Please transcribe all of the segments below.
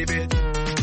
Dirty bit.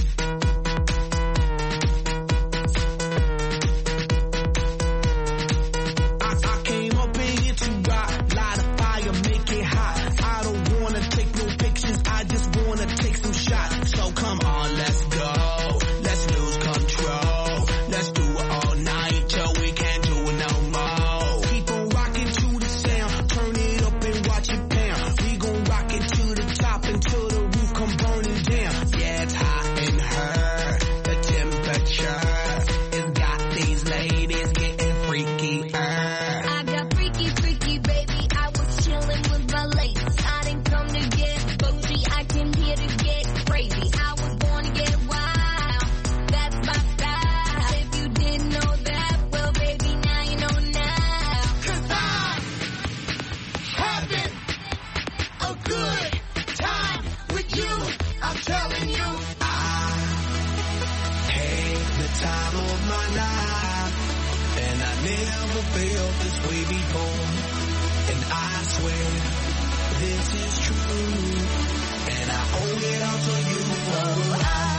I came up in here to rock, light a fire, make it hot. I don't wanna take no pictures, I just wanna take some shots. So come on, let's go, let's lose control. Let's do it all night till we can't do it no more. Keep on rocking to the sound, turn it up and watch it pound. We gon' rock it to the top until the roof come burning down. Yeah, it's hot in her, the temperature has got these ladies getting freaky. I got freaky, freaky, baby. I was chilling with my ladies. I didn't come to get bougie, I came here to get crazy. I was born to get wild, that's my style. If you didn't know that, well, baby, now you know now. 'Cause I'm having a good time with you. I'm telling you, I had the time of my life, and I never felt this way before. And I swear this is true, and I owe it all to you. Oh,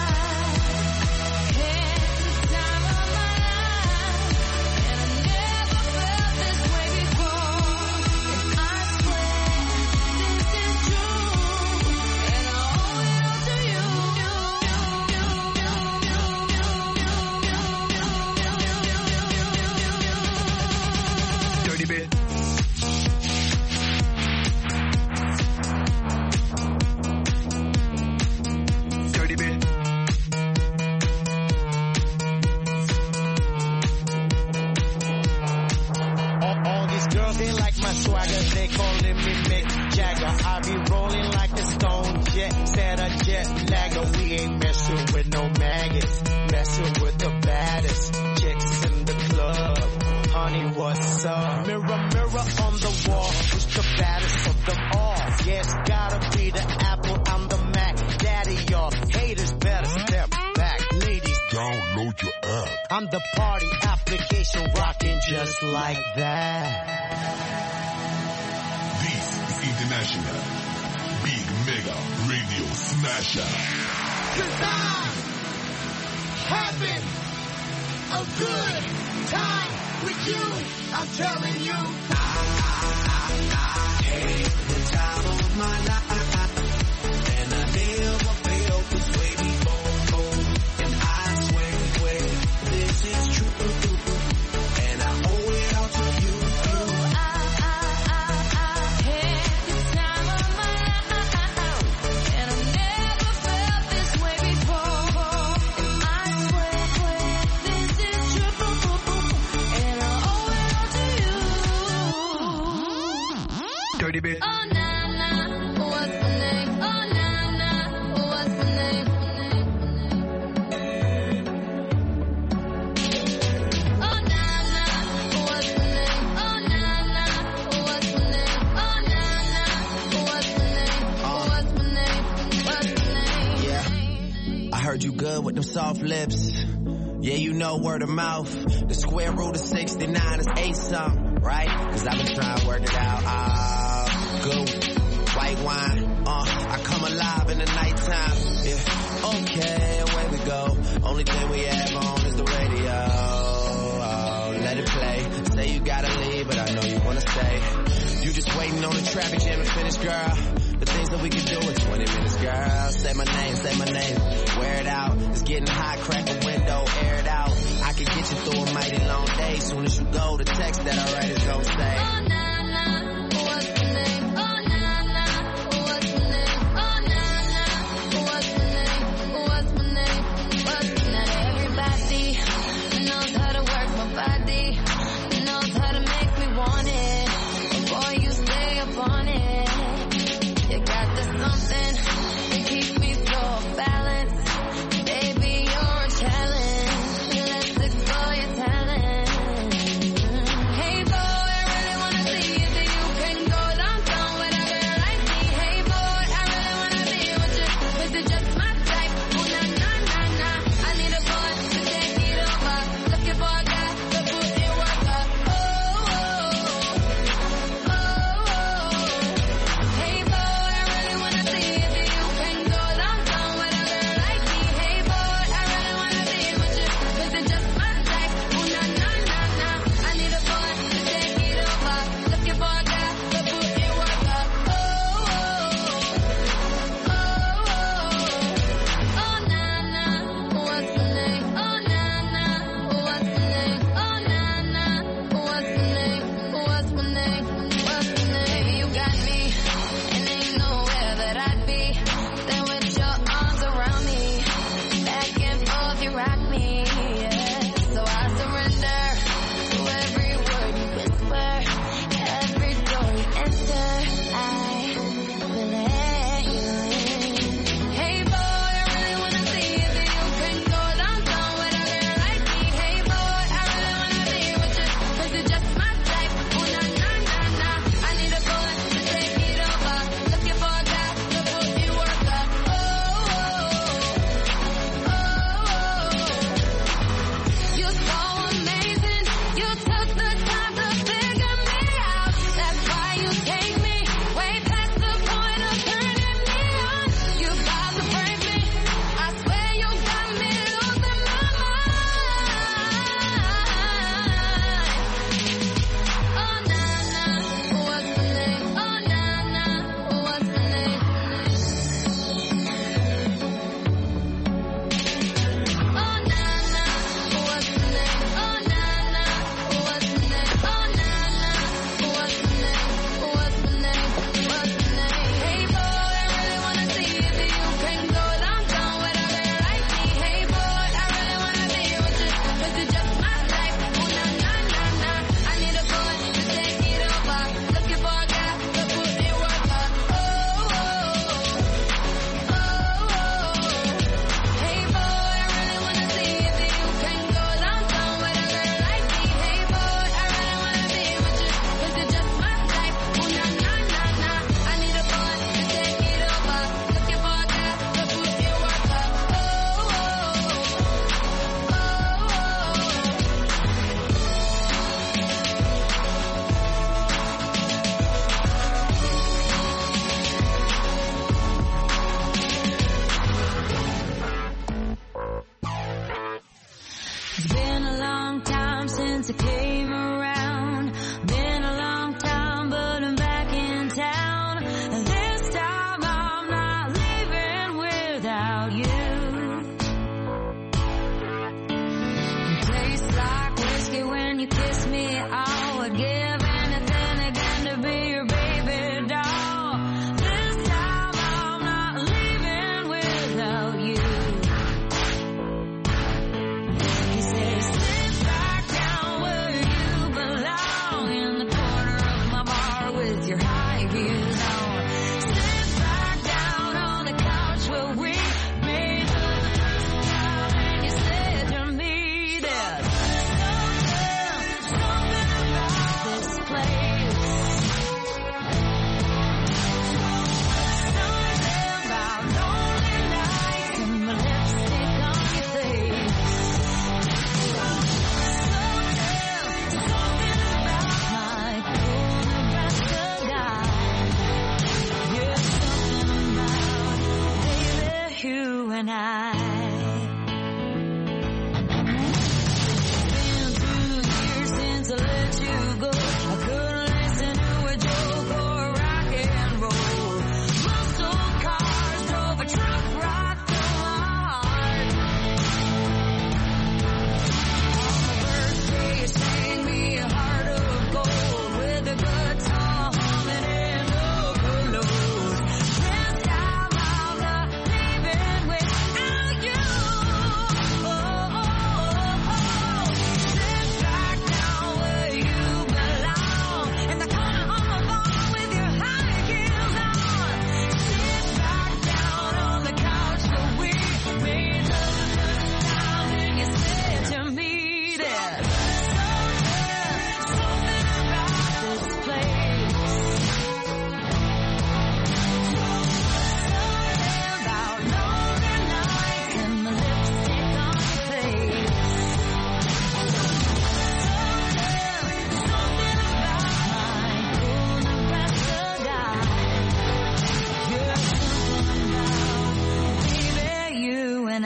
Dirty bit. Dirty bit. All these girls, they like my swagger, they calling me Mick Jagger. I be rolling like a stone jet, said a jet lagger. We ain't messing with no maggots, messing with the baddest chicks in the club. Honey, what's up? Mirror, mirror on the wall, who's the baddest of them all? Yeah, it's gotta be the Apple, I'm the Mac. Daddy, y'all haters better step back. Ladies, Download your app. I'm the party application rocking just like that. This is International Big Mega Radio Smasher. 'cause I'm having a good time with you. I'm telling you. Had the time of my life, and I never felt this way before. And I swear this is true, and I owe it all to you. I had the time of my life, and I never felt this way before. And I swear this is true, and I owe it all to you. Dirty bit. Oh, nah, nah, what's the name? Oh, nah, nah, what's the name? Oh, nah, nah, what's the name? Oh, nah, nah, what's the name? Oh, nah, nah, what's the name? What's the name? What's the name? Yeah, I heard you good with them soft lips. Yeah, you know word of mouth. The square root of 69 is 8 something, right? 'Cause I've been trying to work it out. Good white wine, I come alive in the nighttime. Yeah, okay, away we go. Only thing we have on is the radio. Oh, let it play. Say you gotta leave, but I know you wanna stay. You just waiting on the traffic jam to finish, girl. The things that we can do in 20 minutes, girl. Say my name, wear it out. It's getting hot, crack a window, air it out. I can get you through a mighty long day. Soon as you go, the text that I write is gon' say. Oh, nah, nah, what's the name? Oh, nah, nah, what's the name? Oh, nah, nah, what's the name? What's the name? What's the name? Everybody knows how to work my body, knows how to make me want it. Boy, you stay up on it. You got the something that keeps me so balanced. Baby, you're a challenge. Let's explore your talent. Hey, boy, I really wanna see I came around. Been a long time, but I'm back in town. This time I'm not leaving without you. Tastes like whiskey when you kiss me. I would give anything again to be your baby doll. This time I'm not leaving without you. He says, sit back down where you belong, in the corner of my bar with your high heels on. Sit back down on the couch where we made love the first time, and you said to me that something about this place, something about lonely nights and my lipstick on your face. Something about my cool Nebraska guy. Yeah, something about, baby, you and I. Been through the years since I let you go. I couldn't listen to a joke or rock and roll. Muscle cars drove a truck right through my heart. On my birthday, you sang me a heart of gold with a guitar humming and overload. This time I'm not leaving without you. Sit back down where you belong, in the corner of my bar with your high heels on. Sit back down on the couch where we made love the first time, and you said to me that something about this place, something about lonely nights and my lipstick on your face. Something about my cool Nebraska guy. Yeah, something about, baby, you and I.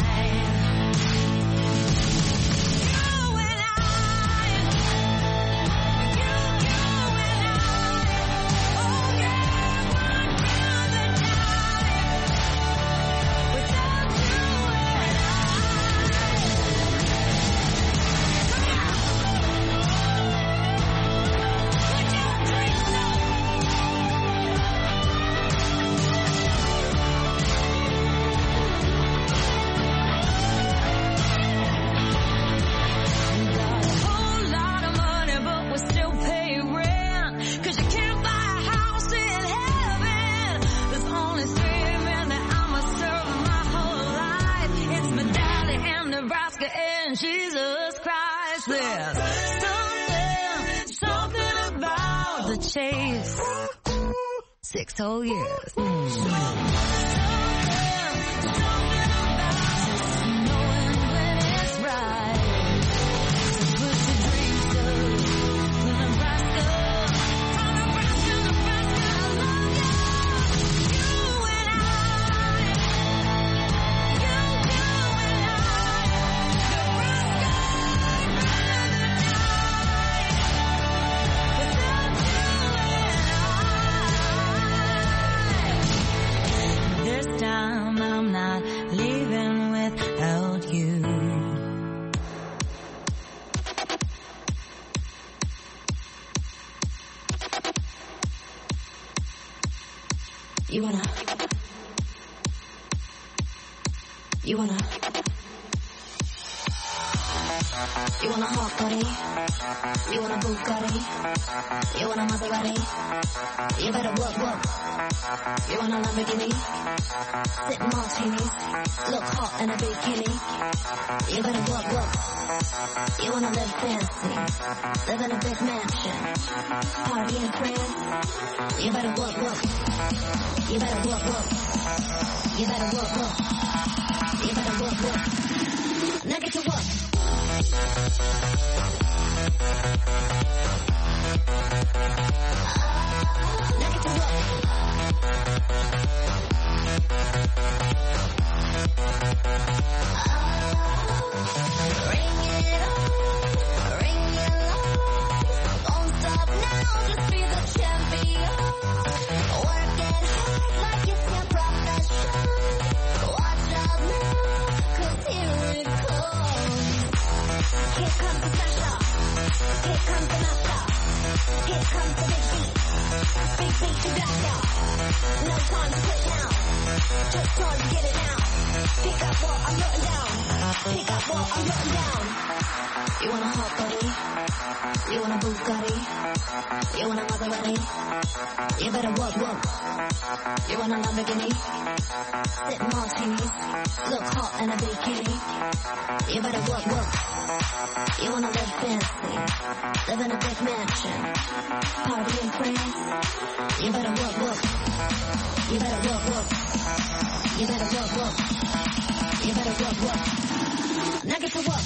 And Jesus Christ, there's something about the chase. 6 whole years. Something about just knowing when it's right. So put your dreams to Nebraska. From Nebraska, Nebraska, I love you. You and I. You and I. This time I'm not leaving without you. You wanna hot body? You want a Bugatti? You want a Maserati? You better work. You want a Lamborghini? Sip martinis, look hot in a bikini. You better work. You wanna live fancy, live in a big mansion, party in France. You better work. You better work. You better work. You better work. Now get to work. Now get to work. Ring it on, ring comes the big beat. Big beat to black out. No time to quit now. Just time to get it now. Pick up what I'm putting down. Pick up what I'm putting down. You want a hot body? You want a Bugatti? You want a Maserati? You better work. You want a Lamborghini? Sip martinis. Look hot in a bikini. You better work. You wanna live fancy? Live in a big mansion. Party in France? You better work. You better work. You better work. You better work. Now get to work.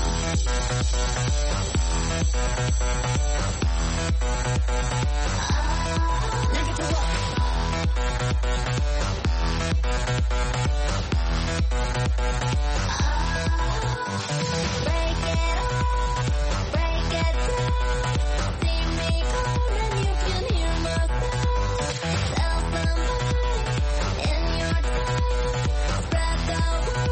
Now get to work. Break it off, break it down. See me coming, you can hear my sound. Tell somebody in your town. Spread the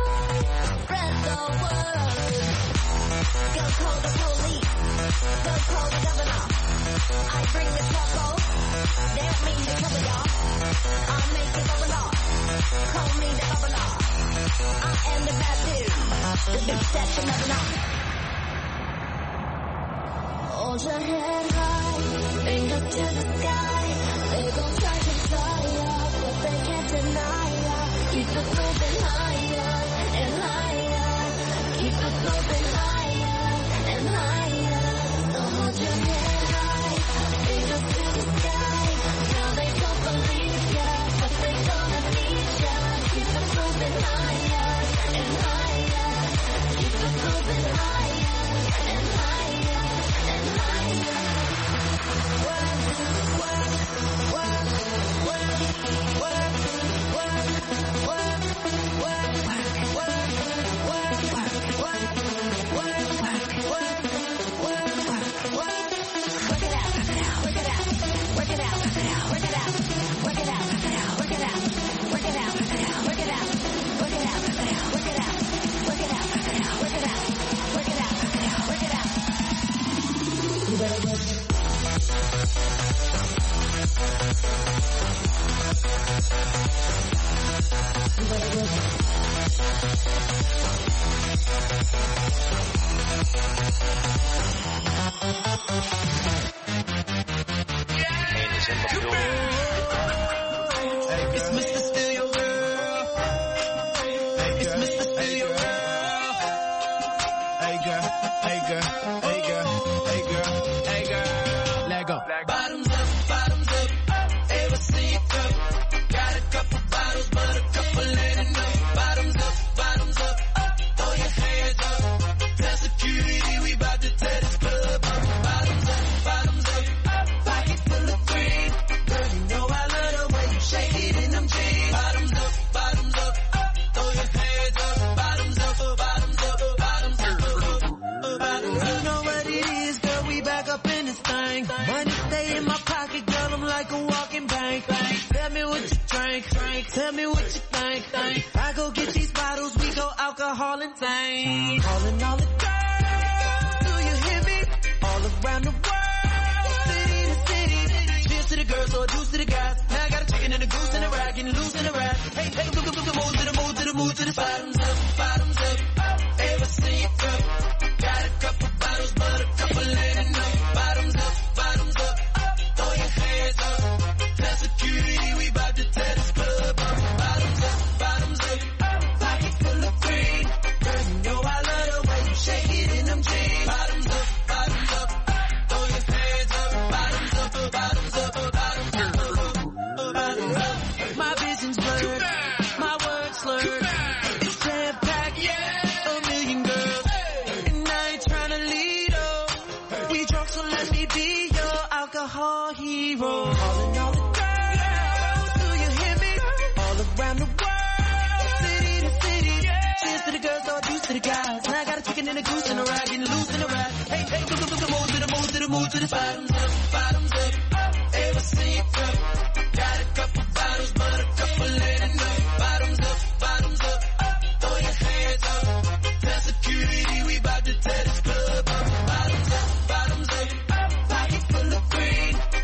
word. Go call the police, go call the governor. I bring the trouble, they don't mean to trouble y'all. I'll make it bubble off, call me the bubbler. I am the bad dude, the bitch that you never know. Hold your head high, finger to the sky. They gon' try to fly up, but they can't deny ya. Keep it moving higher and higher. Keep it moving higher and higher. So hold your head high, finger to the sky. Now they don't believe ya, but they gonna need ya. Keep it moving higher and higher. Keep it moving higher and higher and higher. It's Mr. Steal Your Girl. It's Mr. Steal Your Girl. Hey girl, hey girl, hey girl, hey girl, hey girl. Let go. Bottoms up, ever see it go. Got a couple bottles, but a couple ain't enough. Bottoms up, throw your hands up. Tell security we bout to tear this club up. Bottoms up, pocket full of green. Girl, you know I love the way you shake it in them jeans. Bottoms up, throw your hands up. Bottoms up, bottoms up. You know what it is, girl, we back up in this thing. Money stay in my pocket, girl, I'm like a walking bank. Tell me what you drink, tell me what you think. I go get these bottles, we go alcohol and thing. Calling all the girls, do you hear me? All around the world, city to city. Cheers to the girls, or juice to the guys. Now I got a chicken and a goose and a rag, getting loose in a rag. Hey, move to the bottoms up, ever see it go. Got a couple bottles, but a couple ain't enough. Bottoms up, throw your hands up. Tell security we bout to tear this club up. Bottoms up, pocket full of green. Girl, you know I love the way you shake it in them jeans. Bottoms up, throw your hands up. Bottoms up. My vision's blurred, my words slurred. It's jam-packed, a million girls. And I ain't tryna lead up. We drunk, so let me be your alcohol hero. Calling all the girls, do you hear me? All around the world, city to city. Cheers to the girls, or juice to the guys. Now I got a chicken and a goose and a rag, getting loose in a rag. Hey, move to the bottoms up, ever see it go. Got a couple bottles, but a couple ain't enough. Bottoms up, throw your hands up. Tell security we bout to tear this club up. Bottoms up, pocket full of green.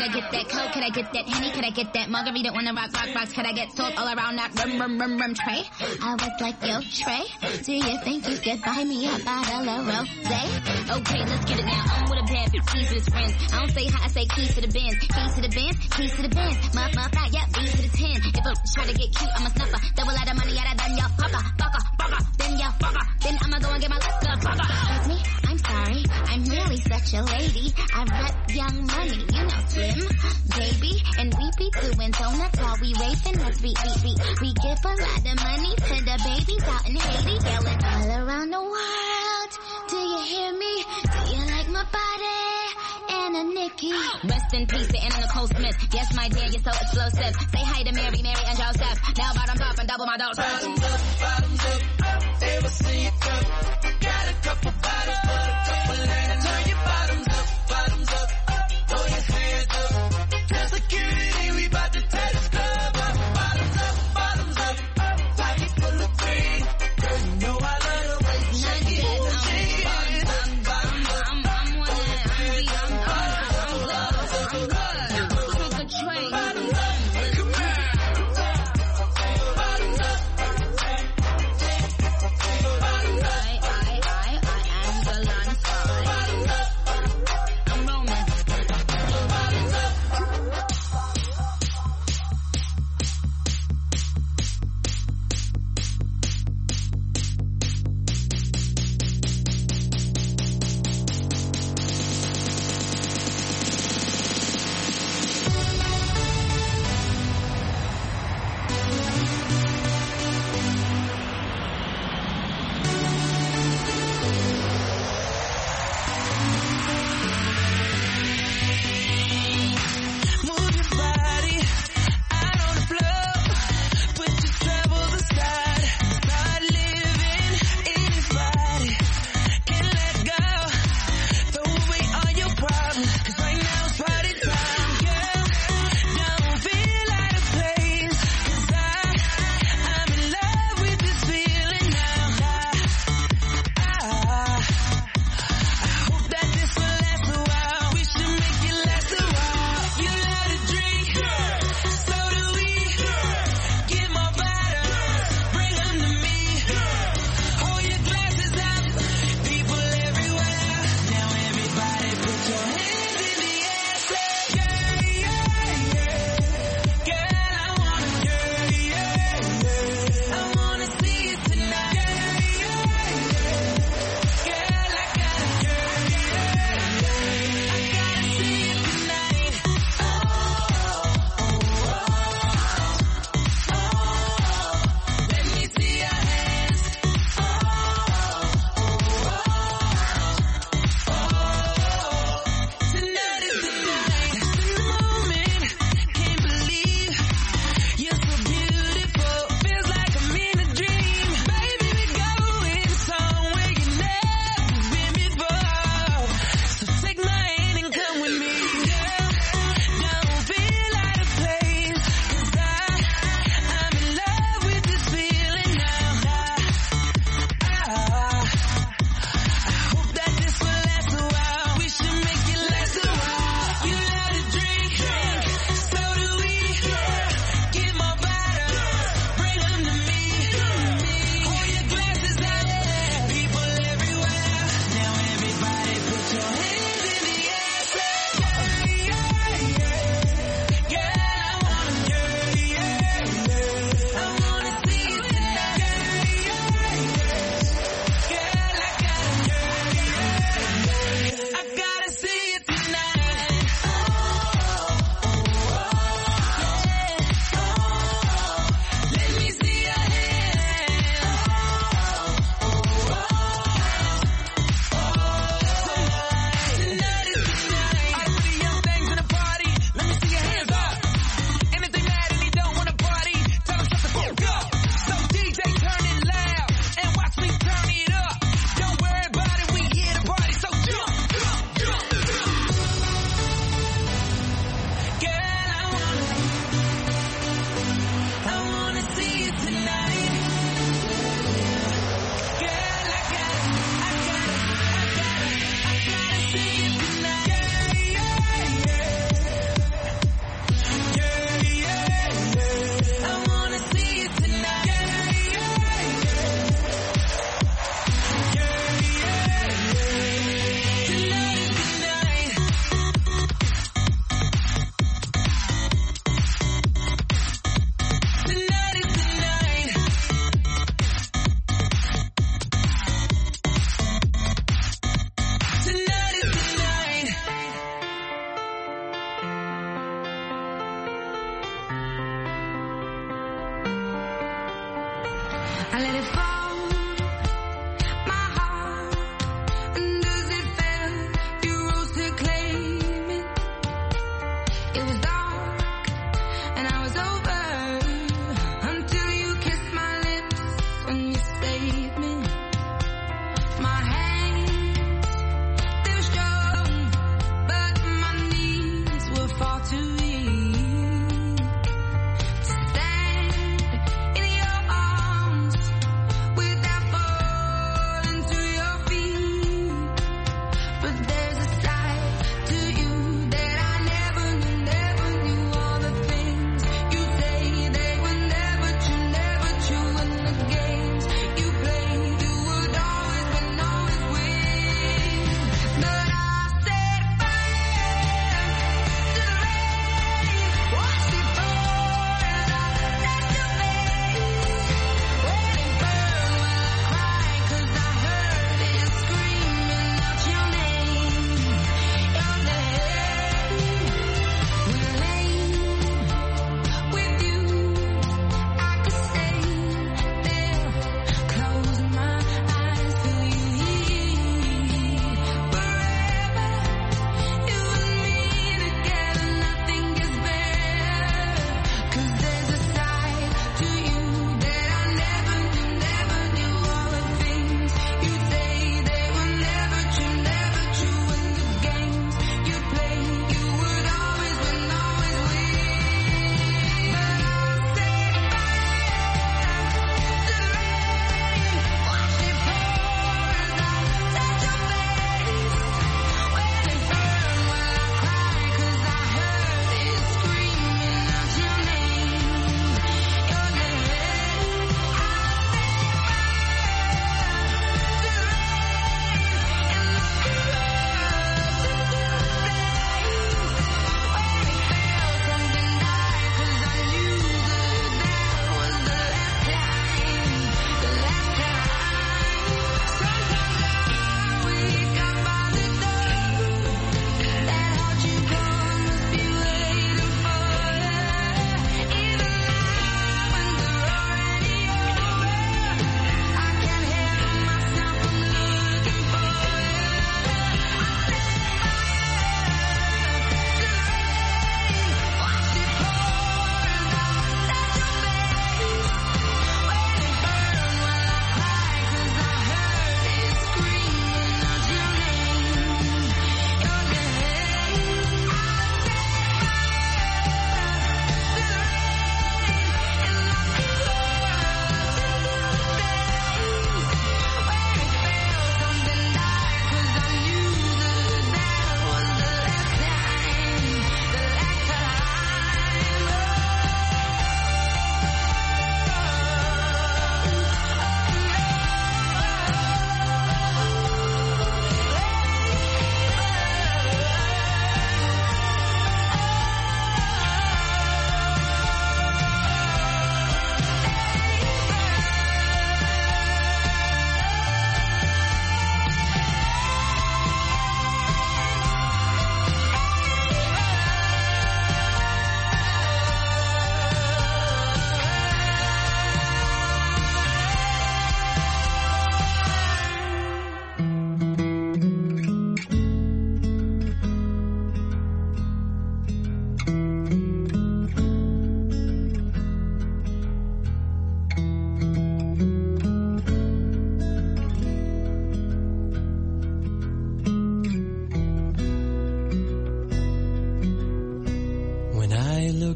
I get that coke? Could I get that Henny? Could I get that margarita on the rocks? Could I get salt all around that rum tray? I was like, yo, Trey, do you think you could buy me a bottle of rosé? Okay, let's get it now. I'm with a bad bitch, keys to his friends. I don't say hi, I say keys to the Benz. Keys to the Benz, keys to the Benz. Muff, yeah, B to the 10. If I try to get cute, I'm a snuffer. Double out of money, out of done, y'all fucker. Then y'all fucker. Then I'ma go and get my fucker. Excuse me, I'm sorry, I'm really such a lady. I rep Young Money, you know Slim, baby. And we be doing donuts while we raping us. We give a lot of money to the babies out in Haiti. Yelling all around the world. Do you hear me? Do you like my body? Anna Nikki. Rest in peace to Anna Nicole Smith. Yes, my dear, you're so explosive. Say hi to Mary, and Joseph. Now bottoms up and double my dose. Bottoms up. Ever see you come? Got a couple bottles, but a couple ain't. Turn your bottoms up. Throw your hands up. Tell security we bout to tear this club up. Bottoms up. Pocket full of green. Girl, you know I love the way you shake it.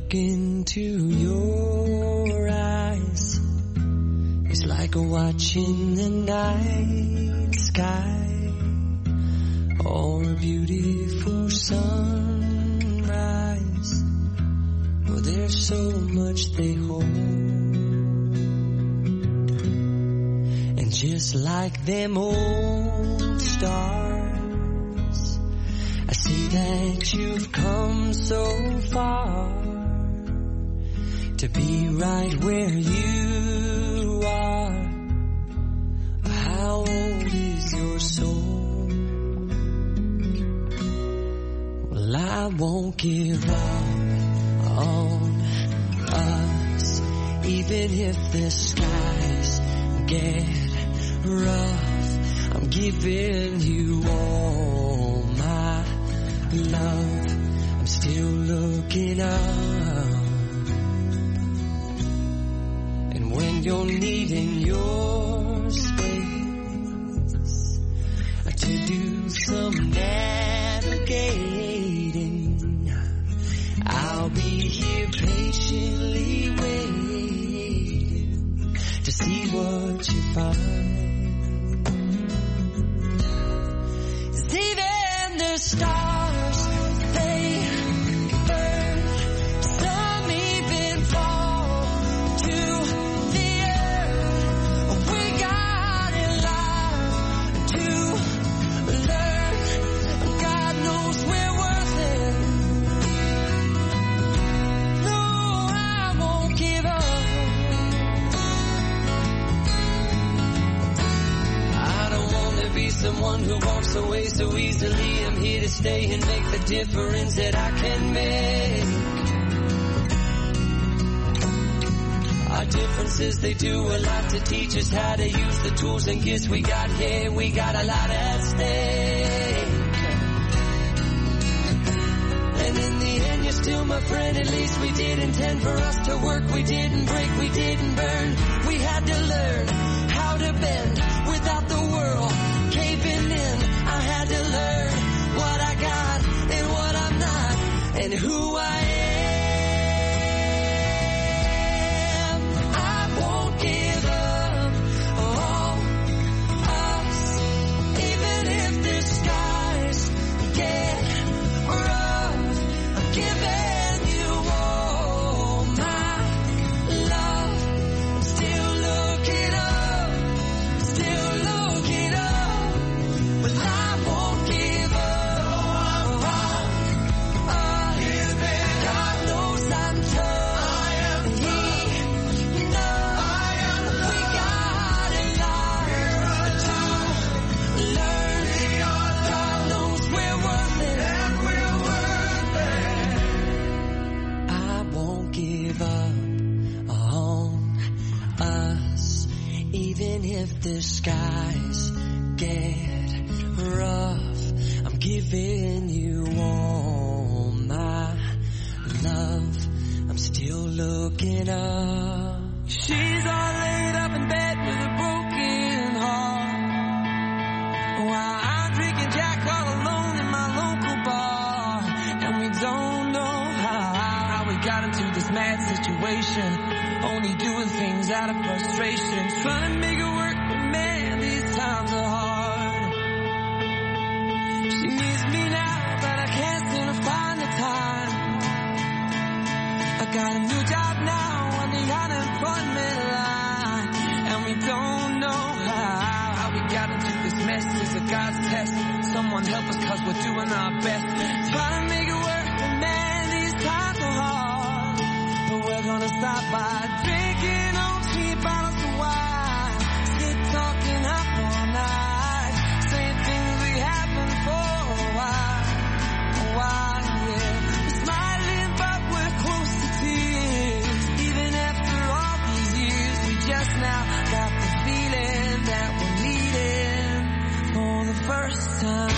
look into your eyes, it's like watching the night sky or a beautiful sunrise. Well, there's so much they hold, and just like them old stars, I see that you've come so far to be right where you are. How old is your soul? Well, I won't give up on us, even if the skies get rough. I'm giving you all my love. I'm still looking up, and when you're needing your space to do some navigating, I'll be here patiently waiting to see what you find. 'Cause even the stars, they burn, some even fall to the earth. We got in life to learn. God knows we're worth it. No, I won't give up. I don't want to be someone who walks away so easily. I'm here to stay and make the difference that I can make. Our differences, they do a lot to teach us how to use the tools and gifts we got here. We got a lot at stake. And in the end, you're still my friend. At least we did intend for us to work. We didn't break, we didn't burn. We had to learn how to bend without the world caving in. I had to learn what I got and what I'm not, and who I am. I won't give up on us, even if the skies get rough. I'm giving you all my love. I'm still looking up, still looking up. But I won't give up on us. God knows I'm tough, and He knows we got a lot to learn. God knows we're worth it, and we're worth it. I won't give up on us, even if the skies get rough. I'm giving you all my love. I'm still looking up. She's all laid up in bed with a broken heart, while I'm drinking Jack all alone in my local bar. And we don't know how we got into this mad situation, only doing things out of frustration, trying to make it work, but man, these times are hard. She needs me now, but I can't seem to find the time. I got a new job now on the unemployment line, and we don't know how we got into this mess. Is it God's test? Someone help us, 'cause we're doing our best, trying to make it work, but man, these times are hard. But we're gonna stop by drinking on cheap bottles of wine, sit talking up all night, saying things we haven't for a while, yeah. We're smiling, but we're close to tears. Even after all these years, we just now got the feeling that we're meeting for the first time.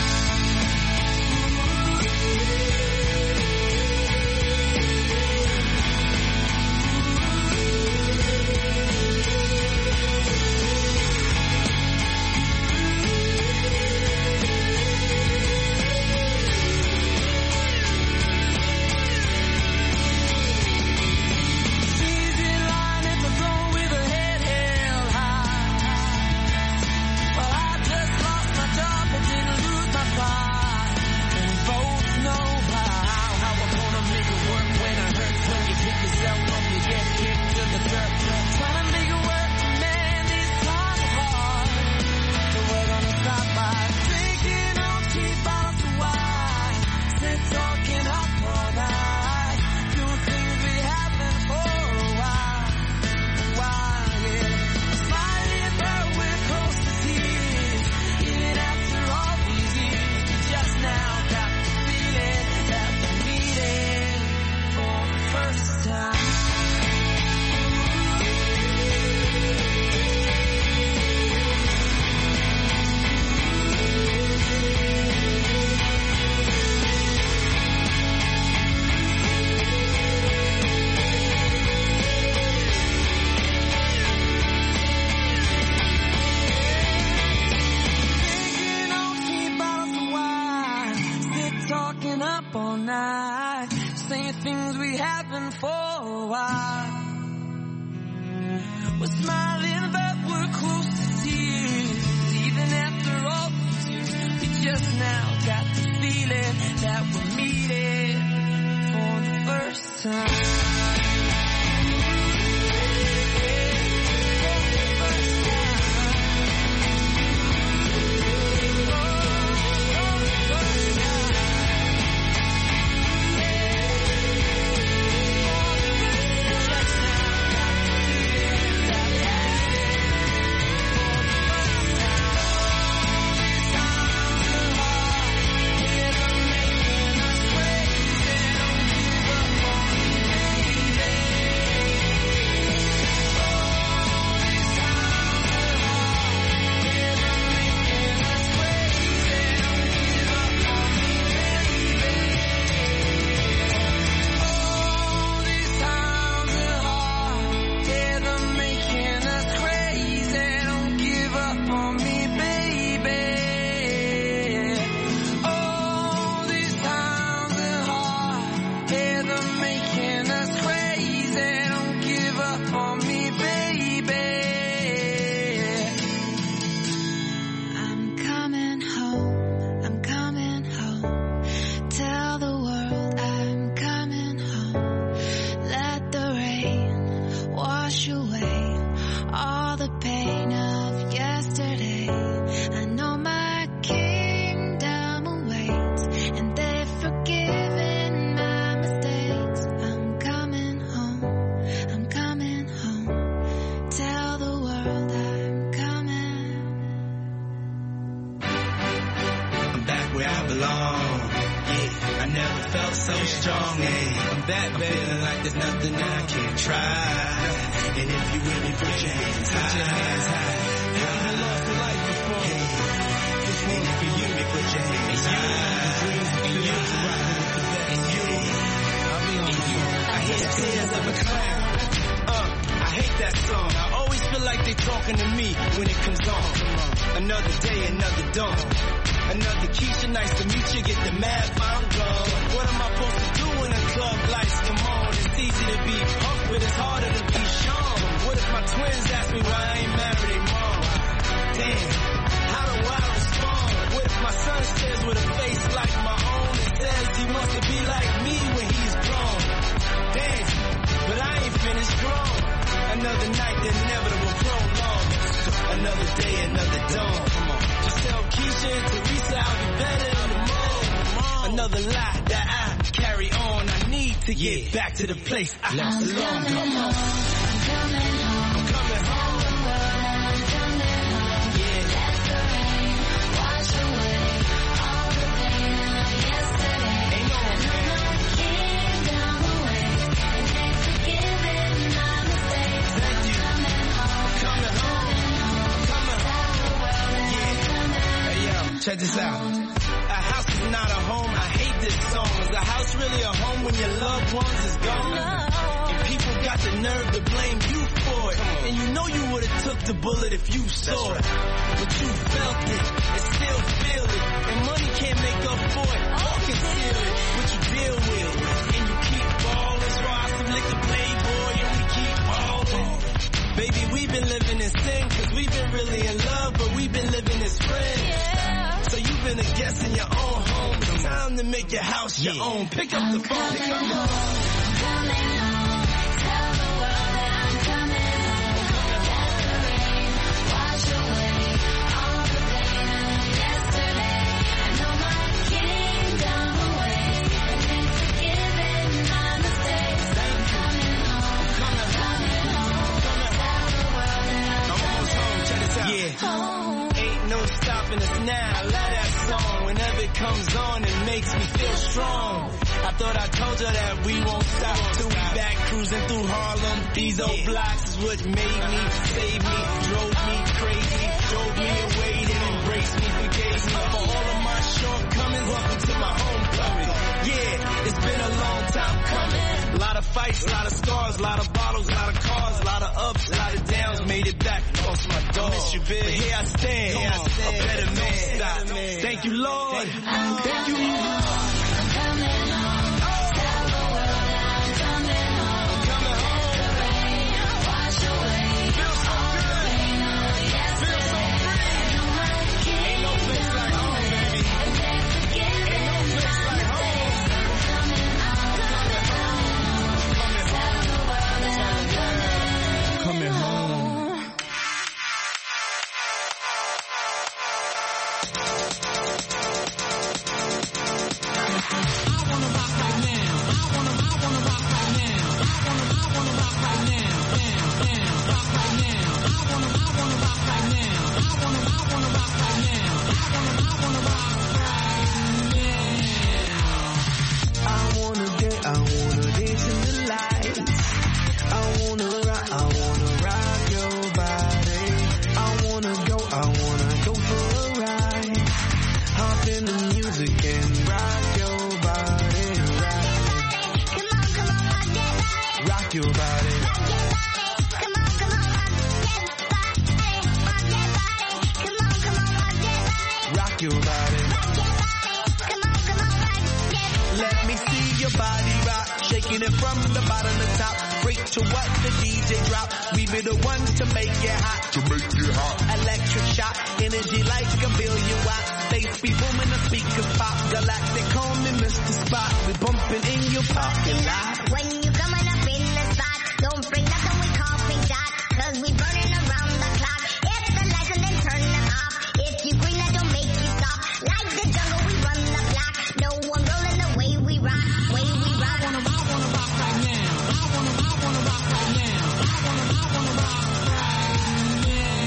staying up all night, saying things we haven't for a while. We're smiling but we're close to tears. Even after all these years, we just now got the feeling that we're meeting for the first time. Back to the place I belong. I'm coming home. I'm coming home. The world, I'm coming home. Yeah. Let the rain wash away all the pain of yesterday. I know my kingdom awaits, and they've forgiven my mistakes. I'm coming home. Coming home. Tell the world that I'm coming home. Hey yo, check this out. A house is not a home. I hate this song. Is a house really a home when your loved ones is gone? And people got the nerve to blame you for it. And you know you would have took the bullet if you saw it. But you felt it and still feel it. And money can't make up for it or conceal it. But you deal with it. And you keep ballin'. Ross some liquor playboy and we keep ballin'. Baby, we've been living in sin cause we've been really in love. But we've been living as friends. So you've been a guest in your own home. It's time to make your house your own. Pick up the phone. Pick up the phone. I'm coming home. Tell the world that I'm coming home. Let the rain wash away all the pain of yesterday. I know my kingdom awaits, and they've forgiven my mistakes. I'm coming home. Coming home. Tell the world that I'm almost home. Check this out. home. Ain't no stopping us now. I love that song. Whenever it comes on, it makes me feel strong. I thought I told you that we won't stop till we back cruising through Harlem. These old blocks is what made me, saved me, drove me crazy, drove me away, then embraced me, forgave me for all of my shortcomings. Welcome to my homecoming. Yeah, it's been a long time coming. A lot of fights, a lot of scars, a lot of bottles, a lot of cars, a lot of ups, a lot of downs. Made it back, lost my dog. Miss you, big. But here I stand, a better man. Thank you, Lord. Thank you, Lord. rock your body. Come on, come on, rock that body. Come on, come on, rock that body. Rock your body. Come on, come on, rock that body. Let me see your body rock, shaking it from the bottom to top. Break to what the DJ drop. We be the ones to make it hot. To make it hot. Electric shock, energy like a billion watts. Bass be booming, the speakers pop. Galactic, call me Mr. Spot. We bumping in your parking lot. When you coming up in the spot, don't bring nothing we call pink dot, 'cause we burning around the clock. Hit the lights and then turn them off. If you green, that don't make you stop. Like the jungle, we run the block. No one rolling the way we rock, way we rock. I wanna rock right now. I wanna rock right now. I wanna rock right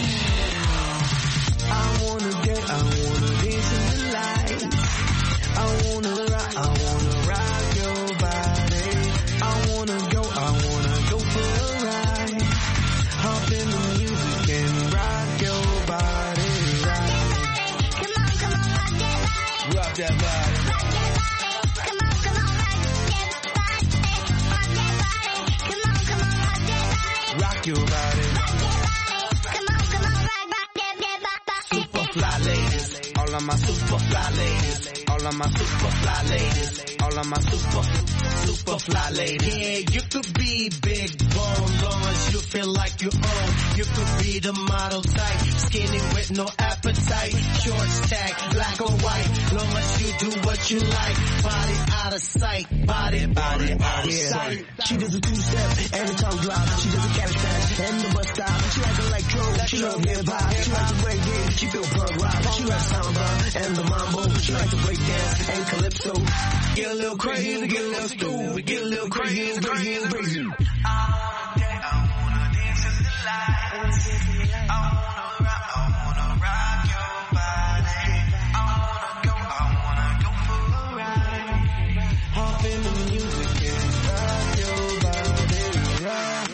now. I wanna dance in the lights. I wanna rock your body. I wanna go for a ride. Hop in the music and rock your body. Come on, come on, rock that body. Rock that body. Rock that body. Come on, come on, rock that body. Rock that body. Come on, come on, rock that body. Rock your body. Rock that body. Come on, come on, rock that body. Super fly ladies. All of my super fly ladies. All of my super fly ladies. All of my super fly ladies. Yeah, you could be big bone, long as you feel like you own. You could be the model type, skinny with no appetite. Shorts tag, black or white, long as you do what you like. Body out of sight, body out of sight. She does a two-step and a tongue drop. She does a cabbage patch and the bus stop. She like electro, she love hip-hop. She likes to break it, she feel punk rock. She likes samba and the mambo. She likes to break dance and calypso. Get a little crazy, get a little stupid, get a little crazy, crazy. I wanna dance in the lights. I wanna rock your body. I wanna go for a ride. Hop in the music and rock your body. Rock.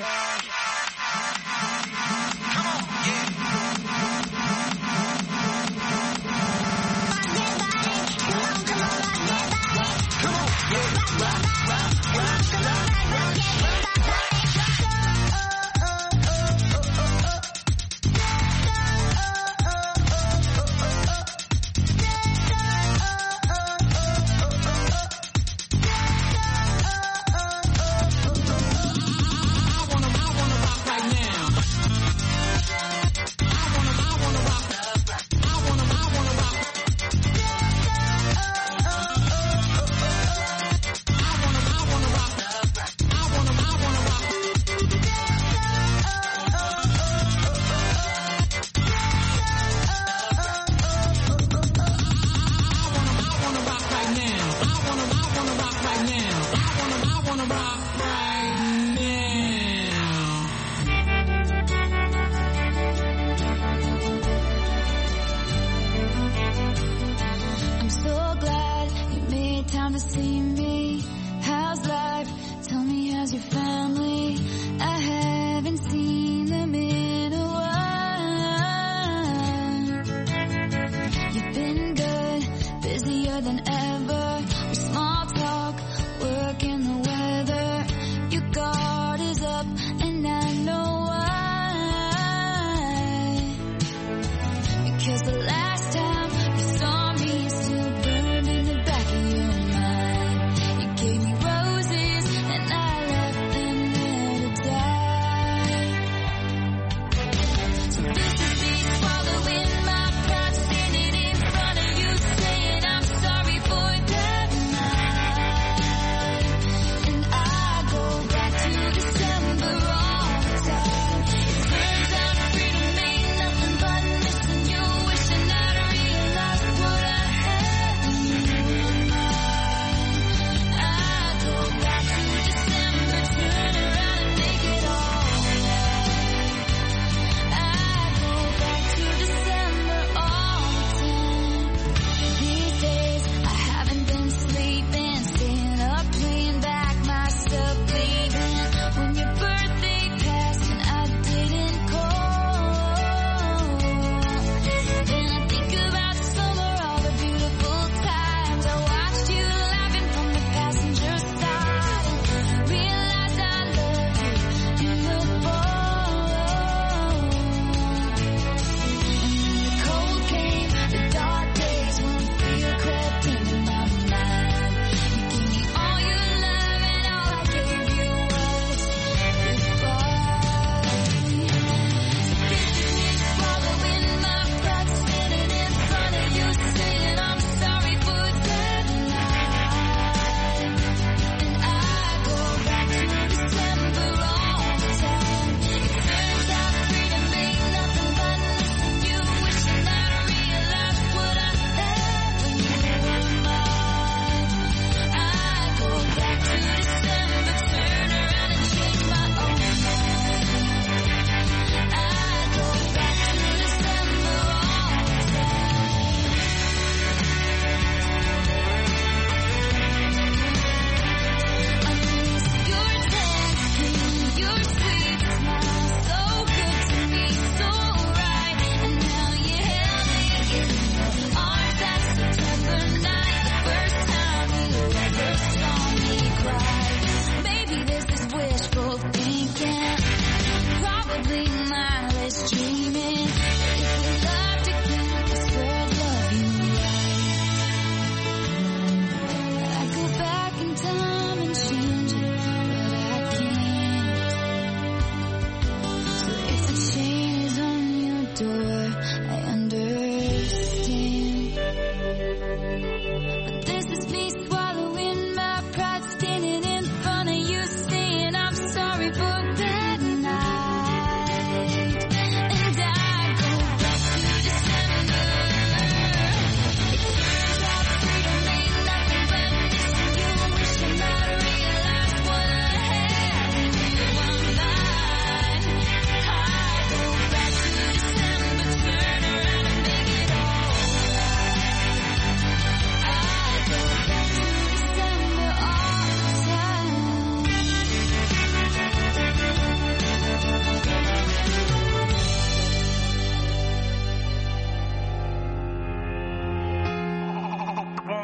Come on, yeah. Come on,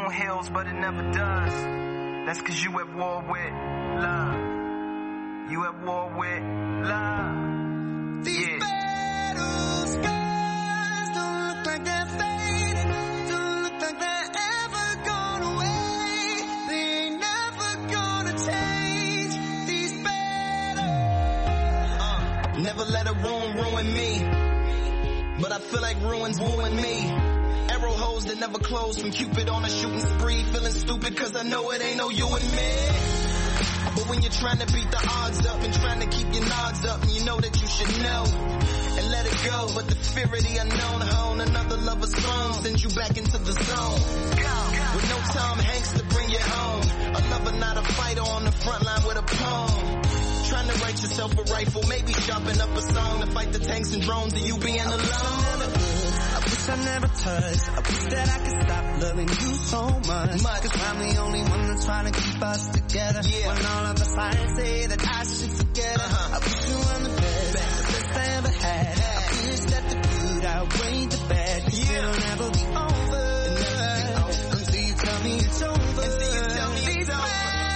won't heal, but it never does. That's cause you at war with love. You at war with love. These battle scars don't look like they're fading. Don't look like they're ever gone away. They ain't never gonna change. These battles. Never let a ruin me. But I feel like ruins wooing me. Arrow holes that never close from Cupid on a shooting spree. Feeling stupid cause I know it ain't no you and me. But when you're trying to beat the odds up and trying to keep your nods up, and you know that you should know and let it go. But the fear of the unknown hone another lover's phone sends you back into the zone. With no Tom Hanks to bring you home. A lover, not a fighter on the front line with a poem. Trying to write yourself a rifle, maybe sharpen up a song to fight the tanks and drones and you being alone. I wish I never touched. I wish that I could stop loving you so much. Cause I'm the only one that's trying to keep us together. When all of the signs say that I should forget her. I wish you were the best I ever had. I wish that the good outweighed the bad. Cause it'll never be over. Until you tell me it's over. Until you tell me it's over.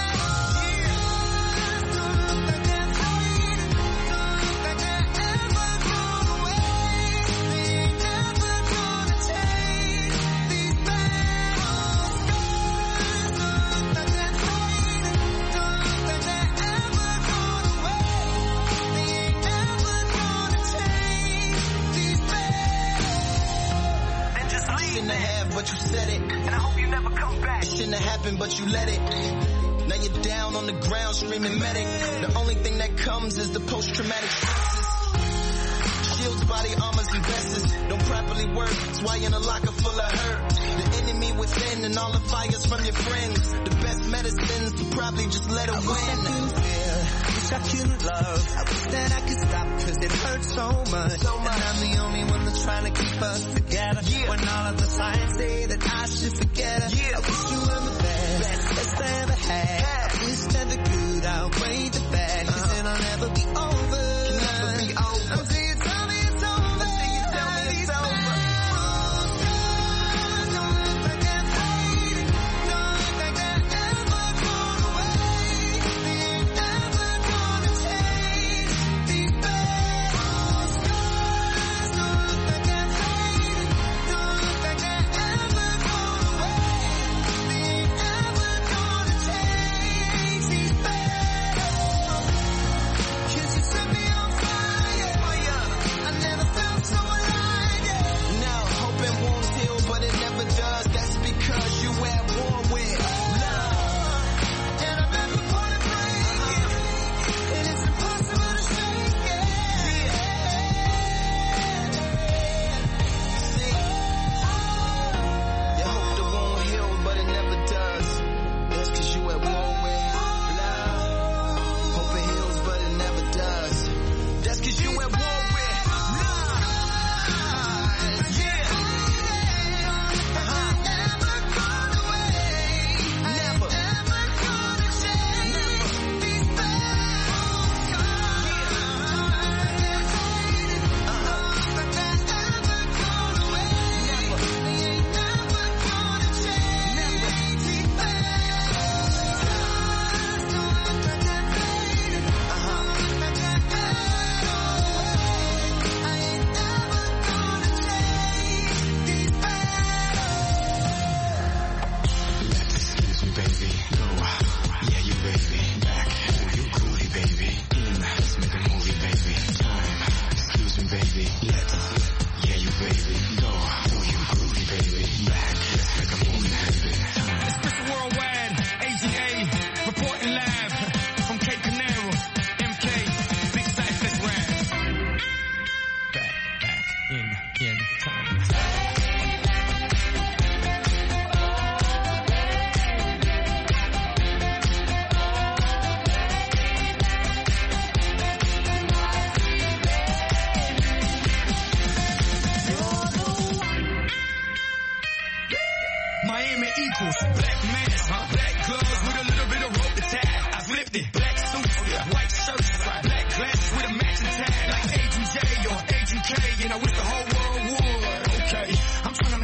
But you said it, and I hope you never come back. It shouldn't have happened, but you let it. Now you're down on the ground screaming medic. The only thing that comes is the post-traumatic stresses. Shields, body armors, and vests don't properly work. That's why you're in a locker full of hurt. The enemy within and all the fires from your friends. The best medicines to probably just let it win. I couldn't love. I wish that I could stop cause it hurts so much. And I'm the only one that's trying to keep us together. When all of the signs say that I should forget her. I wish you were the best I ever had. I wish that the good outweighed the bad. Cause it'll never be over. Never be over. Until you tell me it's over. Until you tell me it's over.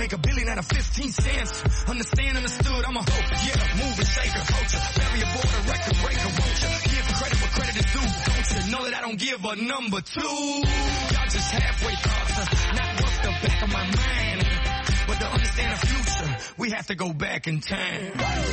make $1 billion out of 15 cents. Understand, understood, I'm a hoe. Yeah, move and shake a culture. Bury a board, a record breaker, won't you? Give credit where credit is due, don't you? Know that I don't give a number 2. Y'all just halfway thoughts, not worth the back of my mind. But to understand the future, we have to go back in time.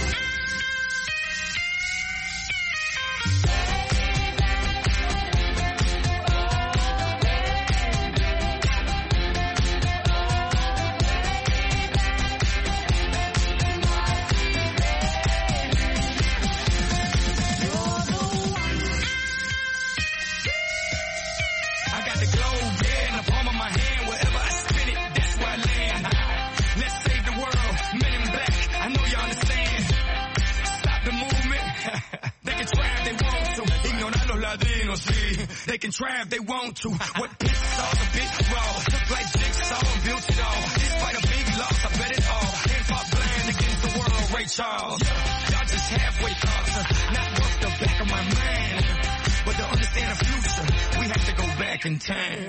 They can try if they want to. What pissed off a bit raw. Took like jigsaw and built it all. Despite a big loss, I bet it all. And fought blind against the world, Ray Charles. Y'all just halfway thoughts, not worth the back of my mind. But to understand the future, we have to go back in time.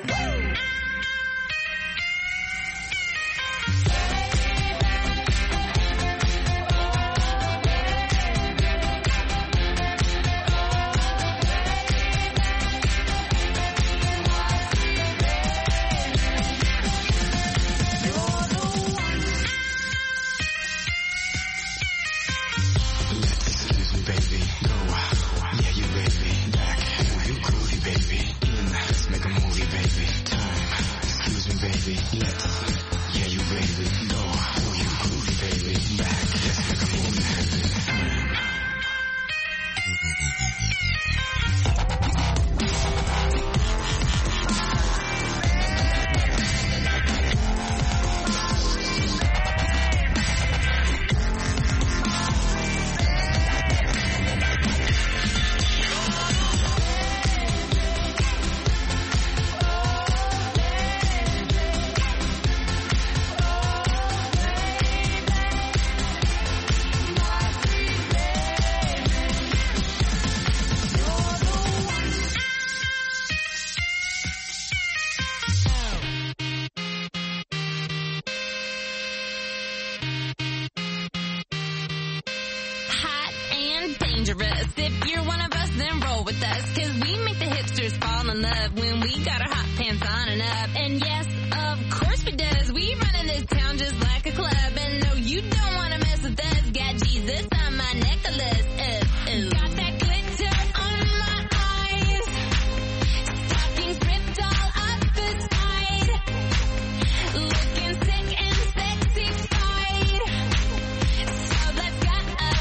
If you're one of us, then roll with us, cause we make the hipsters fall in love when we got our hot pants on and up. And yes, of course we does. We run in this town just like a club. And no, you don't wanna mess with us. Got Jesus on my necklace. Got that glitter on my eyes. Stockings ripped all up the side. Looking sick and sexy side. So let's go,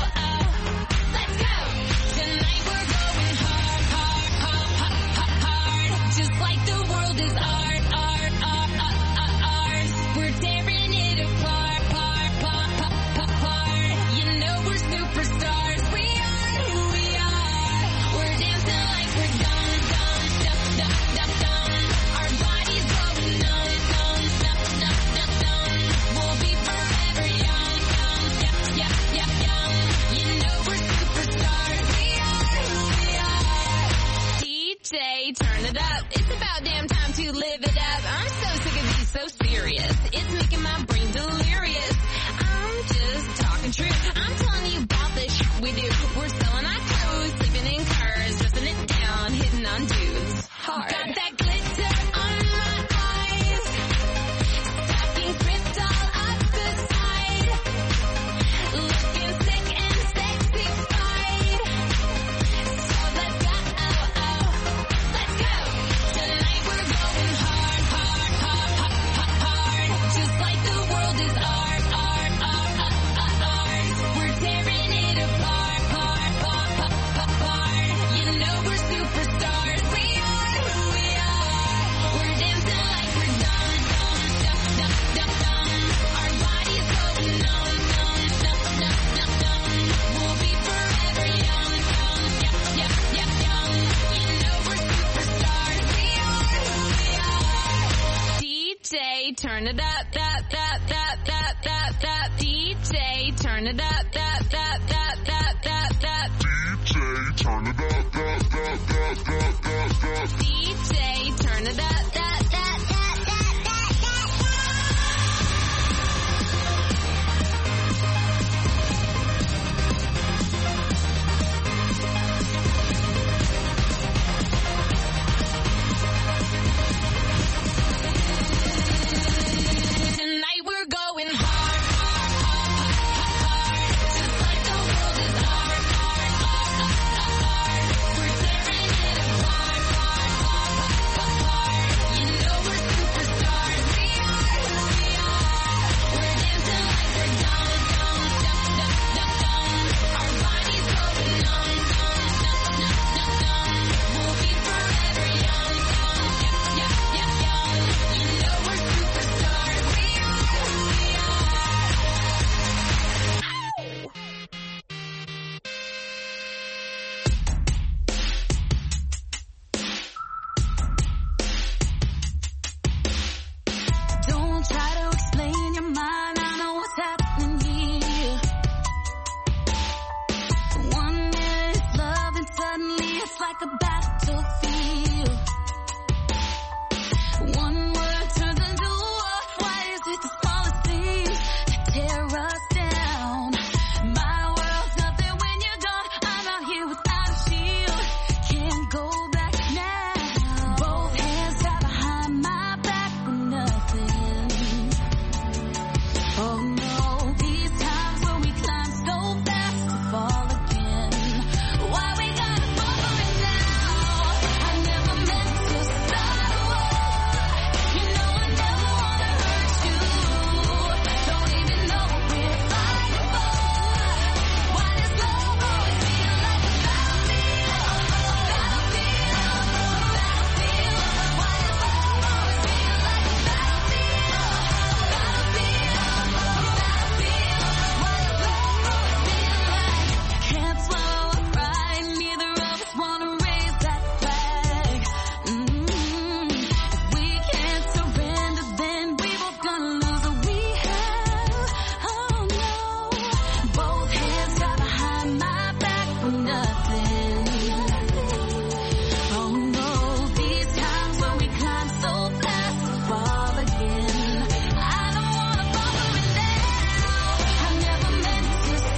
let's go. Tonight we're going hard, hard, hard, hard, hard. Just like the world is ours. We're tearing it apart, You know we're superstars. We are who we are. We're dancing like we're dumb. Our bodies going numb. We'll be forever young. You know we're superstars. We are who we are. DJ, turn it up. It's about damn time to live it up. I'm so sick of being so serious. It's making my brain delirious. I'm just talking truth. I'm telling you about the shit we do. We're selling our clothes, sleeping in cars, dressing it down, hitting on dudes hard. Got that glitter on my eyes. Stockings ripped all up the side. Looking sick and sexy side. So let's go, let's go. Tonight we're going hard, hard, hard, hard, hard. Just like the world is ours. We're tearing it apart, You know we're superstars. We are who we are. We're dancing like we're dumb. Our bodies going numb. We'll be forever young. You know we're superstars. We are who we are. DJ, turn it up. DJ, turn it up. DJ, turn it up.